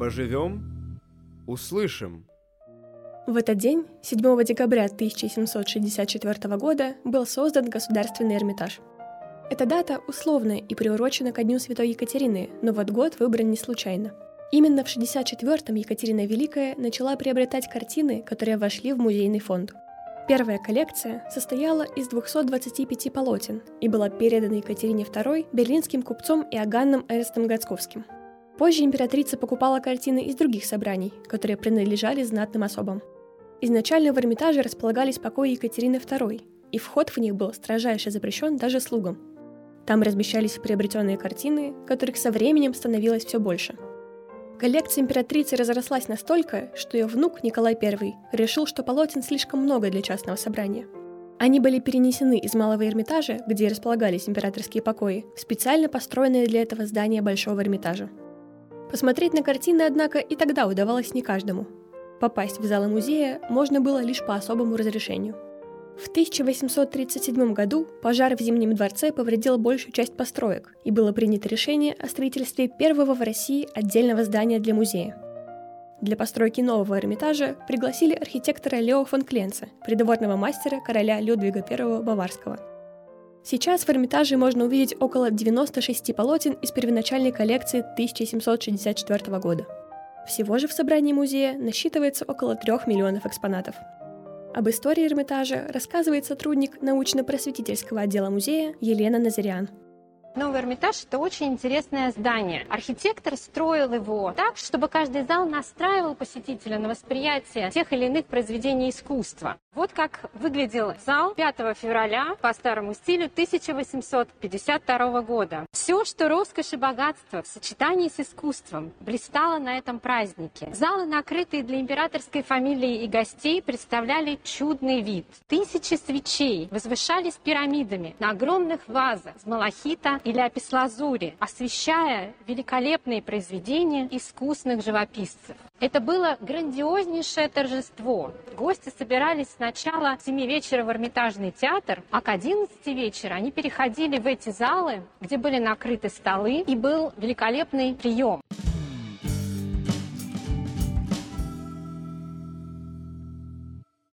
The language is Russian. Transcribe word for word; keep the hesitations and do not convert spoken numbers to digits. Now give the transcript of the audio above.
Поживем – услышим. В этот день, седьмого декабря тысяча семьсот шестьдесят четвёртого года, был создан Государственный Эрмитаж. Эта дата условная и приурочена ко Дню Святой Екатерины, но вот год выбран не случайно. Именно в шестьдесят четвёртом Екатерина Великая начала приобретать картины, которые вошли в музейный фонд. Первая коллекция состояла из двухсот двадцати пяти полотен и была передана Екатерине второй берлинским купцом Иоганном Эрнстом Гацковским. Позже императрица покупала картины из других собраний, которые принадлежали знатным особам. Изначально в Эрмитаже располагались покои Екатерины второй, и вход в них был строжайше запрещен даже слугам. Там размещались приобретенные картины, которых со временем становилось все больше. Коллекция императрицы разрослась настолько, что ее внук Николай Первый решил, что полотен слишком много для частного собрания. Они были перенесены из Малого Эрмитажа, где располагались императорские покои, в специально построенное для этого здание Большого Эрмитажа. Посмотреть на картины, однако, и тогда удавалось не каждому. Попасть в залы музея можно было лишь по особому разрешению. В тысяча восемьсот тридцать седьмом году пожар в Зимнем дворце повредил большую часть построек, и было принято решение о строительстве первого в России отдельного здания для музея. Для постройки нового Эрмитажа пригласили архитектора Лео фон Кленца, придворного мастера короля Людвига Первого Баварского. Сейчас в Эрмитаже можно увидеть около девяноста шести полотен из первоначальной коллекции тысяча семьсот шестьдесят четвёртого года. Всего же в собрании музея насчитывается около трех миллионов экспонатов. Об истории Эрмитажа рассказывает сотрудник научно-просветительского отдела музея Елена Назарян. Новый Эрмитаж – это очень интересное здание. Архитектор строил его так, чтобы каждый зал настраивал посетителя на восприятие тех или иных произведений искусства. Вот как выглядел зал пятого февраля по старому стилю тысяча восемьсот пятьдесят второго года. Все, что роскошь и богатство в сочетании с искусством, блистало на этом празднике. Залы, накрытые для императорской фамилии и гостей, представляли чудный вид. Тысячи свечей возвышались пирамидами на огромных вазах из малахита или лапис-лазури, освещая великолепные произведения искусных живописцев. Это было грандиознейшее торжество. Гости собирались сначала с семи вечера в Эрмитажный театр, а к одиннадцати вечера они переходили в эти залы, где были накрыты столы, и был великолепный прием.